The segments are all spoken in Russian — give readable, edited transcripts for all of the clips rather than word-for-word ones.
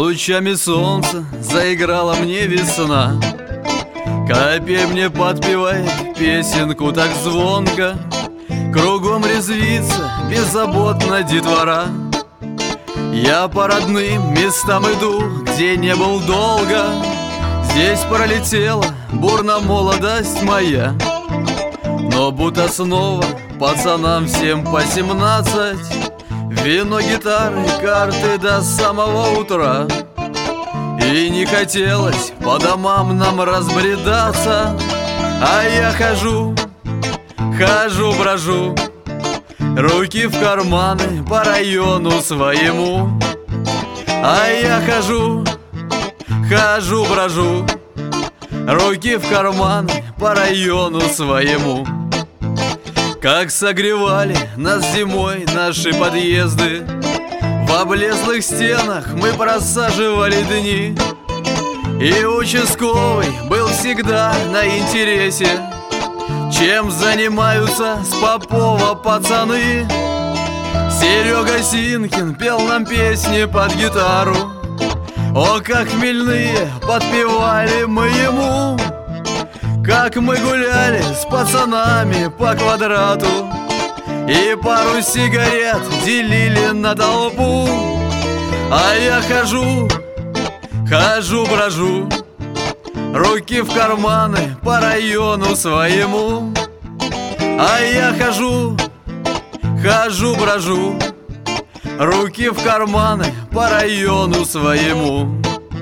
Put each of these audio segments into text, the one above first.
лучами солнца заиграла мне весна. Копей мне подпевает песенку так звонко. Кругом резвится беззаботно детвора. Я по родным местам иду, где не был долго. Здесь пролетела бурно молодость моя. Но будто снова пацанам всем по 17. Вино, гитары, карты до самого утра. И не хотелось по домам нам разбредаться. А я хожу, брожу, руки в карманы по району своему. А я хожу, брожу, руки в карманы по району своему. Как согревали нас зимой наши подъезды, в облезлых стенах мы просаживали дни. И участковый был всегда на интересе, чем занимаются с Попова пацаны. Серега Синкин пел нам песни под гитару. О, как хмельные подпевали мы ему. Как мы гуляли с пацанами по квадрату и пару сигарет делили на толпу. А я хожу, брожу, руки в карманы по району своему. А я хожу, брожу, руки в карманы по району своему.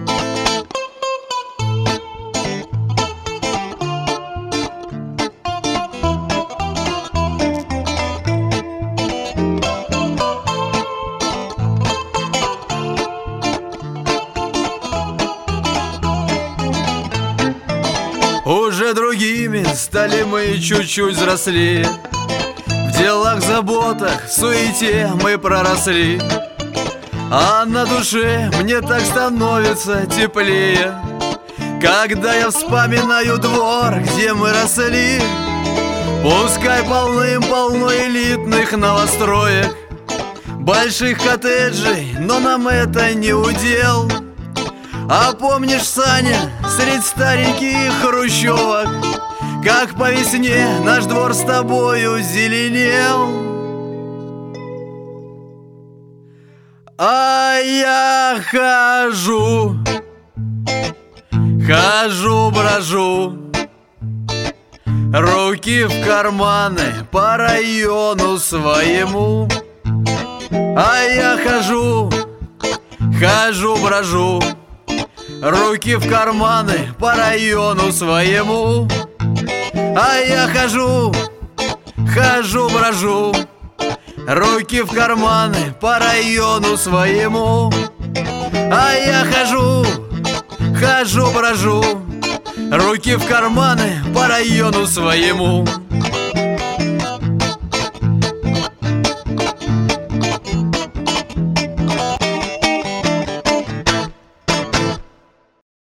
Уже другими стали мы чуть-чуть взрослее. В делах, заботах, суете мы проросли. А на душе мне так становится теплее, когда я вспоминаю двор, где мы росли. Пускай полным-полно элитных новостроек, больших коттеджей, но нам это не удел. А помнишь, Саня, средь стареньких хрущевок, как по весне наш двор с тобою зеленел? А я хожу, брожу, руки в карманы по району своему. А я хожу, брожу, руки в карманы по району своему. А я хожу, брожу, руки в карманы по району своему. А я хожу, брожу, руки в карманы по району своему.